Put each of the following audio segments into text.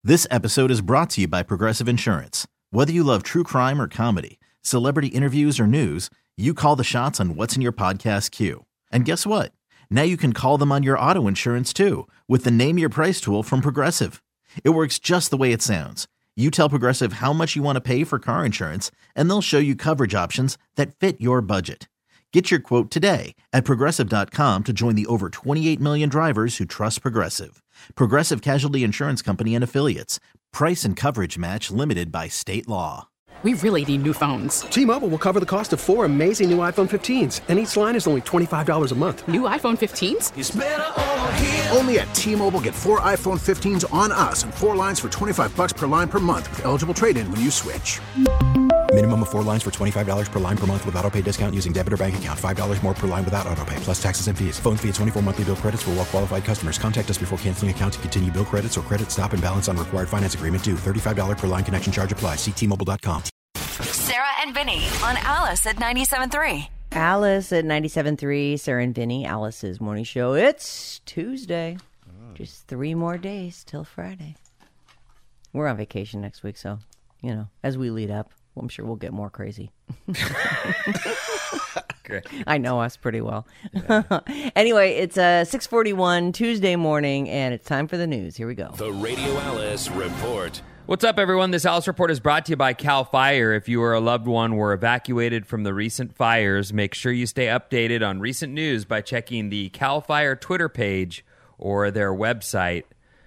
This episode is brought to you by Progressive Insurance. Whether you love true crime or comedy, celebrity interviews or news, you call the shots on what's in your podcast queue. And guess what? Now you can call them on your auto insurance too with the Name Your Price tool from Progressive. It works just the way it sounds. You tell Progressive how much you want to pay for car insurance, and they'll show you coverage options that fit your budget. Get your quote today at Progressive.com to join the over 28 million drivers who trust Progressive. Progressive Casualty Insurance Company and Affiliates. Price and coverage match limited by state law. We really need new phones. T-Mobile will cover the cost of 4 amazing new iPhone 15s, and each line is only $25 a month. New iPhone 15s? It's better over here. Only at T-Mobile, get 4 iPhone 15s on us and 4 lines for $25 per line per month with eligible trade-in when you switch. Minimum of 4 lines for $25 per line per month with autopay discount using debit or bank account. $5 more per line without autopay, plus taxes and fees. Phone fee at 24 monthly bill credits for well-qualified customers. Contact us before canceling account to continue bill credits or credit stop and balance on required finance agreement due. $35 per line connection charge applies. See T-Mobile.com. Sarah and Vinny on Alice at 97.3. Alice at 97.3, Sarah and Vinny, Alice's morning show. It's Tuesday. Just 3 more days till Friday. We're on vacation next week, so, you know, as we lead up, I'm sure we'll get more crazy. Great. I know us pretty well. Yeah. Anyway, it's 6:41 Tuesday morning, and it's time for the news. Here we go. The Radio Alice Report. What's up, everyone? This Alice Report is brought to you by CAL FIRE. If you or a loved one were evacuated from the recent fires, make sure you stay updated on recent news by checking the CAL FIRE Twitter page or their website,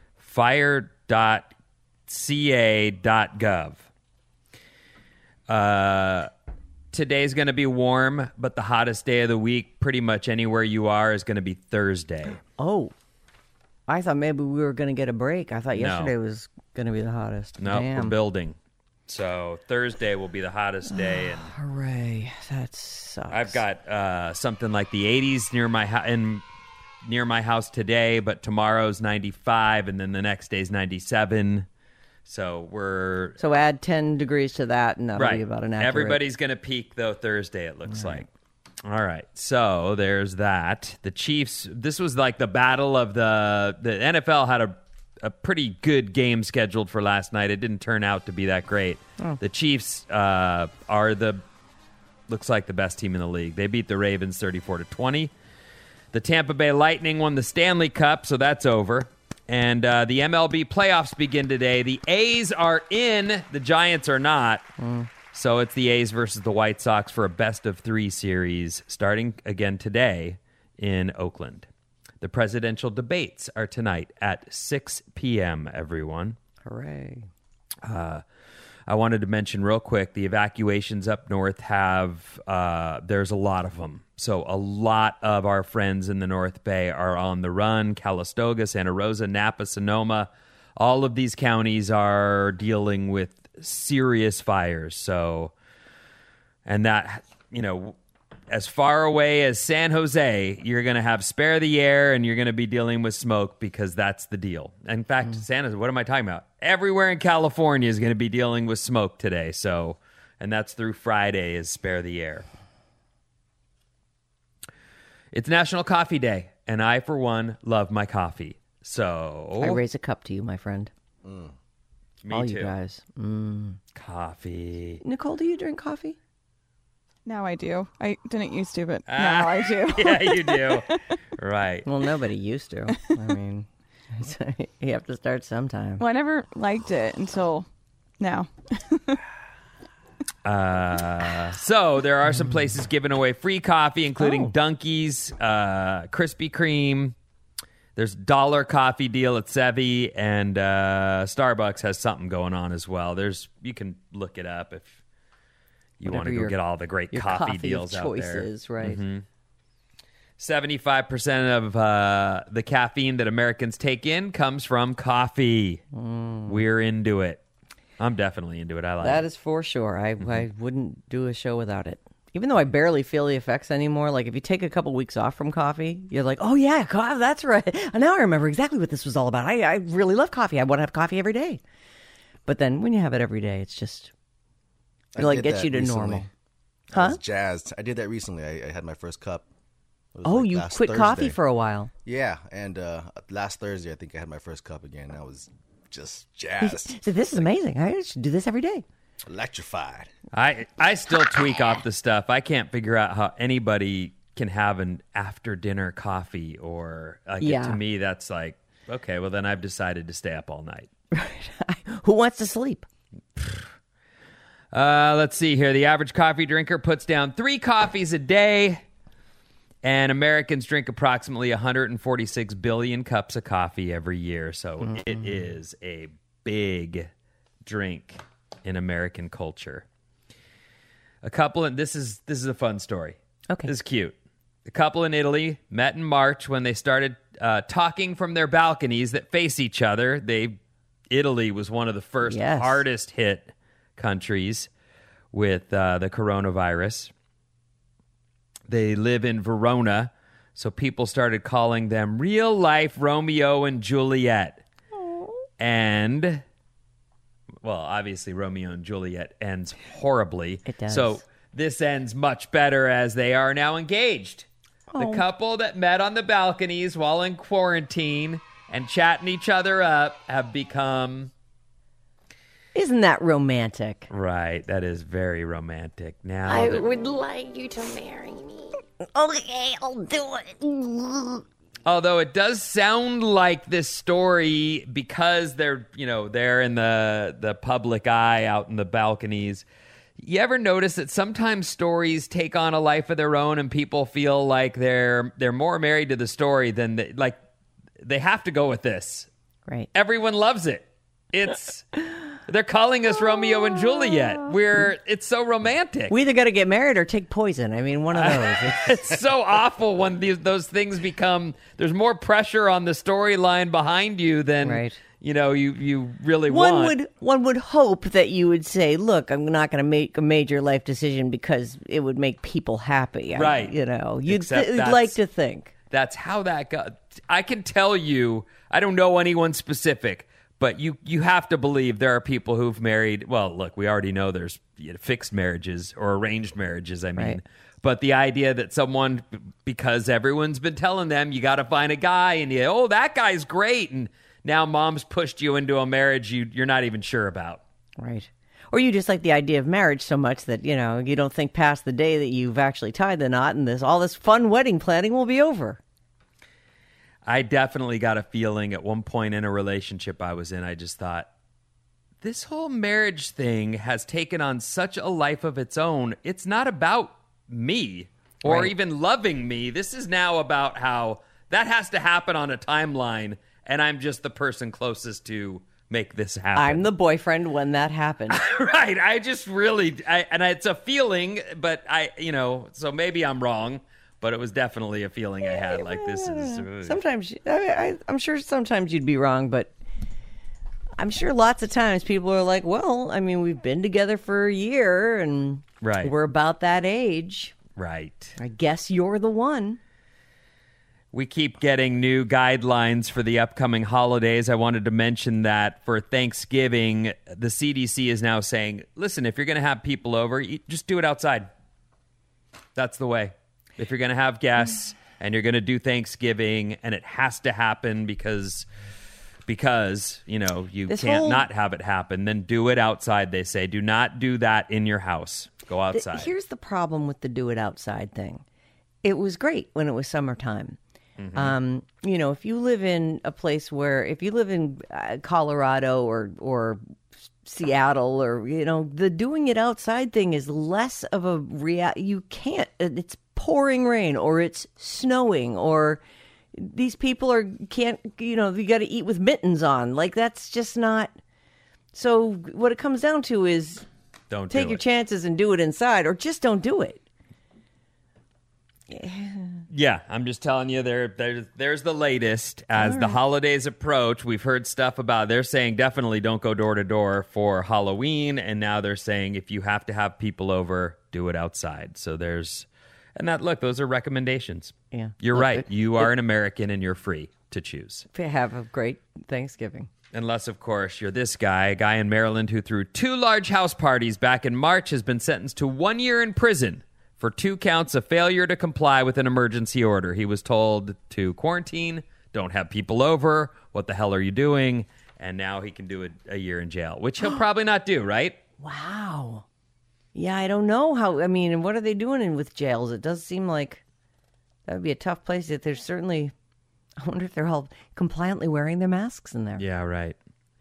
fire.ca.gov. Today's going to be warm, but the hottest day of the week, pretty much anywhere you are, is going to be Thursday. Oh, I thought maybe we were going to get a break. I thought yesterday was going to be the hottest. No, Damn. we're building. So Thursday will be the hottest day. And hooray. That sucks. I've got something like the 80s near my house today, but tomorrow's 95, and then the next day's 97. So add 10 degrees to that, and that'll be about an accurate. Everybody's going to peak, though, Thursday, it looks like. All right, so there's that. The Chiefs, this was like the battle of the NFL had a pretty good game scheduled for last night. It didn't turn out to be that great. Oh. The Chiefs looks like the best team in the league. They beat the Ravens 34-20. The Tampa Bay Lightning won the Stanley Cup, so that's over. And the MLB playoffs begin today. The A's are in. The Giants are not. So it's the A's versus the White Sox for a best-of-3 series starting again today in Oakland. The presidential debates are tonight at 6 p.m., everyone. Hooray. I wanted to mention real quick, the evacuations up north there's a lot of them. So a lot of our friends in the North Bay are on the run. Calistoga, Santa Rosa, Napa, Sonoma. All of these counties are dealing with serious fires. So, and that, you know, as far away as San Jose, you're going to have spare the air and you're going to be dealing with smoke because that's the deal. In fact, what am I talking about? Everywhere in California is going to be dealing with smoke today. So, and that's through Friday is spare the air. It's National Coffee Day, and I, for one, love my coffee. So I raise a cup to you, my friend. Me all too. You guys. Coffee. Nicole, do you drink coffee? Now I do. I didn't used to, but now I do. Yeah, you do. Right. Well, nobody used to. I mean, you have to start sometime. Well, I never liked it until now. So there are some places giving away free coffee, including Dunkies, Krispy Kreme. There's $1 coffee deal at Sevi, and Starbucks has something going on as well. You can look it up if you want to go get all the great coffee deals out there. Choices, right? 75% of the caffeine that Americans take in comes from coffee. We're into it. I'm definitely into it. I like that it. Is for sure. I wouldn't do a show without it. Even though I barely feel the effects anymore, like if you take a couple weeks off from coffee, you're like, oh yeah, that's right. And now I remember exactly what this was all about. I really love coffee. I want to have coffee every day. But then when you have it every day, it's just, it gets you to normal. I was jazzed. I did that recently. I had my first cup. You quit Thursday. Coffee for a while. Yeah, and last Thursday I think I had my first cup again. I was just jazzed. So this is amazing. I should do this every day. Electrified. I still tweak off the stuff. I can't figure out how anybody can have an after-dinner coffee or, like, to me, that's like, okay, well, then I've decided to stay up all night. Who wants to sleep? Let's see here. The average coffee drinker puts down 3 coffees a day, and Americans drink approximately 146 billion cups of coffee every year. So it is a big drink in American culture. A couple, and this is a fun story. Okay. This is cute. A couple in Italy met in March when they started talking from their balconies that face each other. Italy was one of the first hardest hit countries with the coronavirus. They live in Verona, so people started calling them real life Romeo and Juliet. Aww. And, well, obviously Romeo and Juliet ends horribly. It does. So this ends much better as they are now engaged. The couple that met on the balconies while in quarantine and chatting each other up have become... Isn't that romantic? Right, that is very romantic. Now I would like you to marry me. Okay, I'll do it. Although it does sound like this story, because they're in the public eye out in the balconies. You ever notice that sometimes stories take on a life of their own, and people feel like they're more married to the story than they have to go with this. Right. Everyone loves it. They're calling us Romeo and Juliet. It's so romantic. We either got to get married or take poison. I mean, one of those. It's so awful when those things become. There's more pressure on the storyline behind you than you really want. One would hope that you would say, "Look, I'm not going to make a major life decision because it would make people happy." Right. You'd like to think that's how that got. I can tell you, I don't know anyone specific. But you have to believe there are people who've married. Well, look, we already know there's fixed marriages or arranged marriages, I mean. Right. But the idea that someone, because everyone's been telling them you got to find a guy and that guy's great. And now mom's pushed you into a marriage you're not even sure about. Right. Or you just like the idea of marriage so much that, you don't think past the day that you've actually tied the knot and all this fun wedding planning will be over. I definitely got a feeling at one point in a relationship I was in, I just thought, this whole marriage thing has taken on such a life of its own. It's not about me or even loving me. This is now about how that has to happen on a timeline, and I'm just the person closest to make this happen. I'm the boyfriend when that happens. Right. I just really, and it's a feeling, but so maybe I'm wrong. But it was definitely a feeling I had, like this is... Sometimes, I'm sure sometimes you'd be wrong, but I'm sure lots of times people are like, well, I mean, we've been together for a year, and we're about that age. Right. I guess you're the one. We keep getting new guidelines for the upcoming holidays. I wanted to mention that for Thanksgiving, the CDC is now saying, listen, if you're going to have people over, just do it outside. That's the way. If you're going to have guests and you're going to do Thanksgiving and it has to happen because you can't not have it happen, then do it outside, they say. Do not do that in your house. Go outside. Here's the problem with the do it outside thing. It was great when it was summertime. Mm-hmm. If you live in a place if you live in Colorado or Seattle or, the doing it outside thing is less of a you can't, it's pouring rain or it's snowing or these people can't, you got to eat with mittens on. Like, that's just not. So what it comes down to is don't take your chances and do it inside or just don't do it. Yeah, I'm just telling you, there's the latest. As the holidays approach, we've heard stuff about, they're saying definitely don't go door to door for Halloween, and now they're saying if you have to have people over, do it outside. So those are recommendations. Yeah. You're right. You are an American and you're free to choose. Have a great Thanksgiving. Unless, of course, you're this guy. A guy in Maryland who threw 2 large house parties back in March has been sentenced to 1 year in prison for 2 counts of failure to comply with an emergency order. He was told to quarantine, don't have people over, what the hell are you doing? And now he can do a year in jail, which he'll probably not do, right? Wow. Yeah, I don't know how. I mean, what are they doing with jails? It does seem like that would be a tough place. If there's certainly, I wonder if they're all compliantly wearing their masks in there. Yeah, right.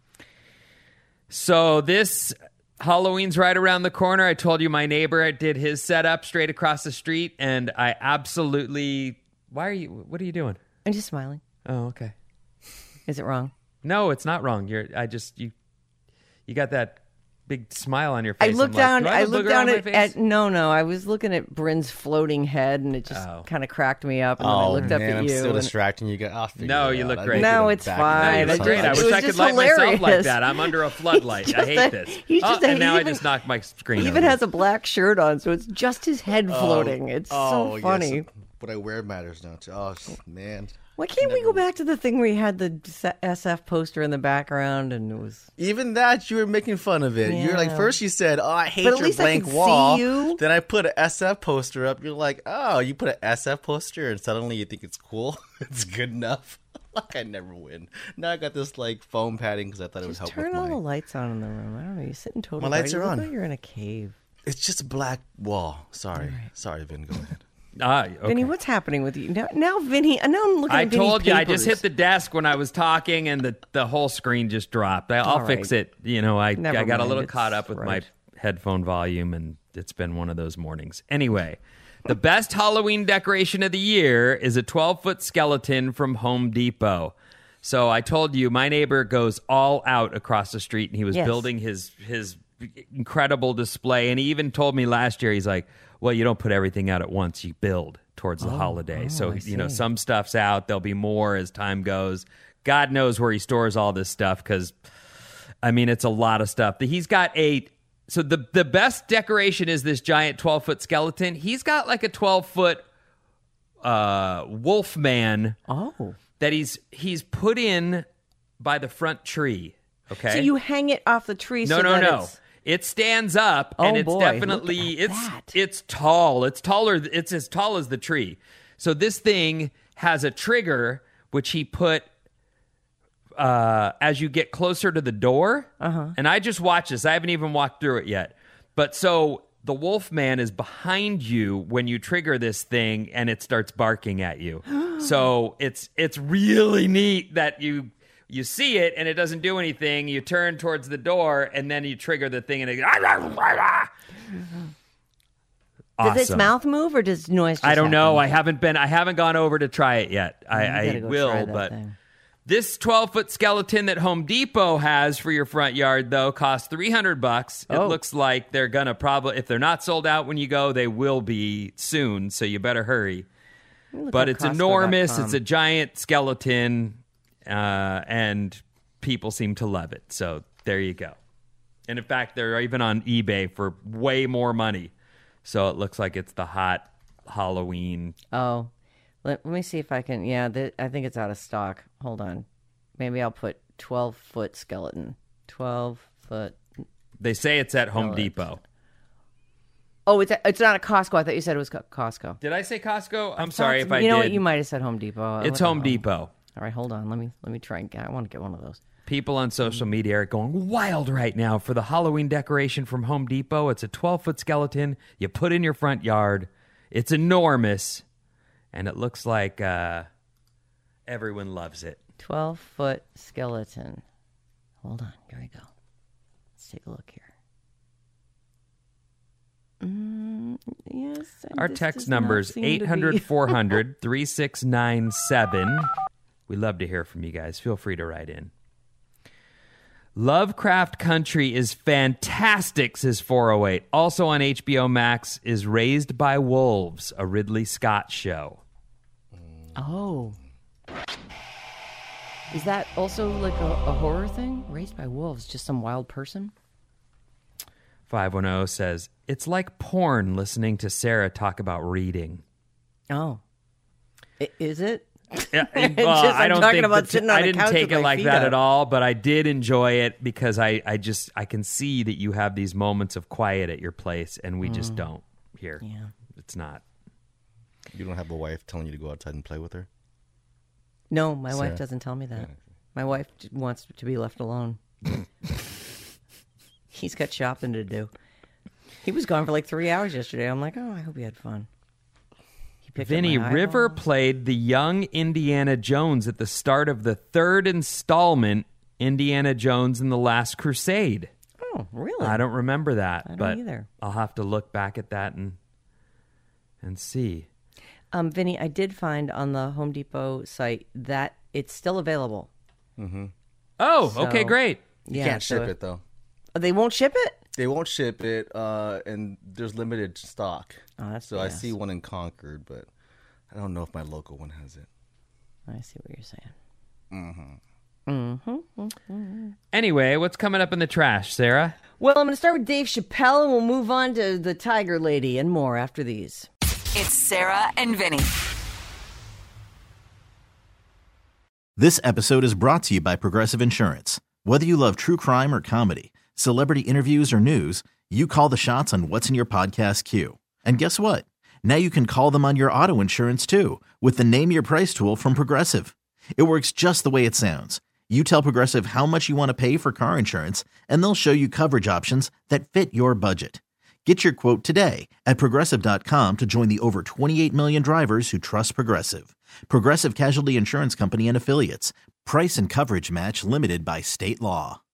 So this Halloween's right around the corner. I told you my neighbor did his setup straight across the street, and I absolutely. What are you doing? I'm just smiling. Oh, okay. Is it wrong? No, it's not wrong. You got that big smile on your face. I looked down. I looked down at no. I was looking at Bryn's floating head, and it just kind of cracked me up. And then I looked up at I'm you. still distracting you. No, you look great. No, it's fine. No, you look great. I wish I could light myself like that. I'm under a floodlight. I hate this. And now I just knocked my screen. He even has a black shirt on, so it's just his head floating. It's so funny. Yes. What I wear matters now too. Oh man. Why can't we go back to the thing where you had the SF poster in the background and it was... Even that, you were making fun of it. Yeah. You're like, first you said, I hate but at your least blank I could wall. See you. Then I put an SF poster up. You're like, oh, you put an SF poster and suddenly you think it's cool? It's good enough? Like, I never win. Now I got this like foam padding because I thought it would help with turn all the lights on in the room. I don't know. You're sitting totally... My lights are on. Like you're in a cave. It's just a black wall. Sorry. Right. Sorry, Vin. Go ahead. Okay. Vinny, what's happening with you now? Vinny, now I'm looking. I at Vinny's told you, papers. I just hit the desk when I was talking, and the whole screen just dropped. I'll fix it. You know, I got a little caught up with my headphone volume, and it's been one of those mornings. Anyway, the best Halloween decoration of the year is a 12-foot skeleton from Home Depot. So I told you, my neighbor goes all out across the street, and he was building his incredible display. And he even told me last year, he's like, well, you don't put everything out at once. You build towards the holiday. So, some stuff's out. There'll be more as time goes. God knows where he stores all this stuff because, I mean, it's a lot of stuff. He's got so the best decoration is this giant 12-foot skeleton. He's got like a 12-foot wolf man that he's put in by the front tree. Okay. So you hang it off the tree. No. It stands up, and it's definitely it's tall. It's taller. It's as tall as the tree. So this thing has a trigger which he put as you get closer to the door. And I just watched this. I haven't even walked through it yet. But so the wolf man is behind you when you trigger this thing, and it starts barking at you. So it's really neat that you see it and it doesn't do anything. You turn towards the door and then you trigger the thing and it goes. Awesome. Does its mouth move or does noise just I don't know. happen? I haven't gone over to try it yet. I will, but this 12-foot skeleton that Home Depot has for your front yard, though, costs $300. It looks like they're going to probably, if they're not sold out when you go, they will be soon, so you better hurry. But it's enormous. It's a giant skeleton. And people seem to love it. So there you go. And in fact, they're even on eBay for way more money. So it looks like it's the hot Halloween. Oh, let me see if I can. Yeah, I think it's out of stock. Hold on. Maybe I'll put 12-foot skeleton. 12-foot. They say it's at Home Depot. Oh, it's not at Costco. I thought you said it was Costco. Did I say Costco? I'm sorry if I did. You know what? You might have said Home Depot. It's Home Depot. All right, hold on. Let me try and I want to get one of those. People on social media are going wild right now for the Halloween decoration from Home Depot. It's a 12-foot skeleton you put in your front yard. It's enormous, and it looks like everyone loves it. 12-foot skeleton. Hold on. Here we go. Let's take a look here. Yes. Our text number is 800-400-3697. We love to hear from you guys. Feel free to write in. Lovecraft Country is fantastic, says 408. Also on HBO Max is Raised by Wolves, a Ridley Scott show. Oh. Is that also like a horror thing? Raised by Wolves, just some wild person? 510 says, it's like porn listening to Sarah talk about reading. Oh. Is it? Yeah, well, I don't think I didn't take it like that at all, but I did enjoy it because I can see that you have these moments of quiet at your place, and we just don't here. Yeah. It's not. You don't have a wife telling you to go outside and play with her? No, my wife doesn't tell me that. My wife wants to be left alone. He's got shopping to do. He was gone for like 3 hours yesterday. I'm like, oh, I hope he had fun. Vinny, River played the young Indiana Jones at the start of the third installment, Indiana Jones and the Last Crusade. Oh, really? I don't remember that. I don't but either. I'll have to look back at that and see. Vinny, I did find on the Home Depot site that it's still available. Mm-hmm. Oh, So, okay, great. You can't ship it, though. They won't ship it? They won't ship it, and there's limited stock. Oh, that's so BS. I see one in Concord, but I don't know if my local one has it. I see what you're saying. Anyway, what's coming up in the trash, Sarah? Well, I'm going to start with Dave Chappelle, and we'll move on to the Tiger Lady and more after these. It's Sarah and Vinny. This episode is brought to you by Progressive Insurance. Whether you love true crime or comedy, celebrity interviews or news, you call the shots on what's in your podcast queue. And guess what? Now you can call them on your auto insurance too with the Name Your Price tool from Progressive. It works just the way it sounds. You tell Progressive how much you want to pay for car insurance, and they'll show you coverage options that fit your budget. Get your quote today at Progressive.com to join the over 28 million drivers who trust Progressive. Progressive Casualty Insurance Company and Affiliates. Price and coverage match limited by state law.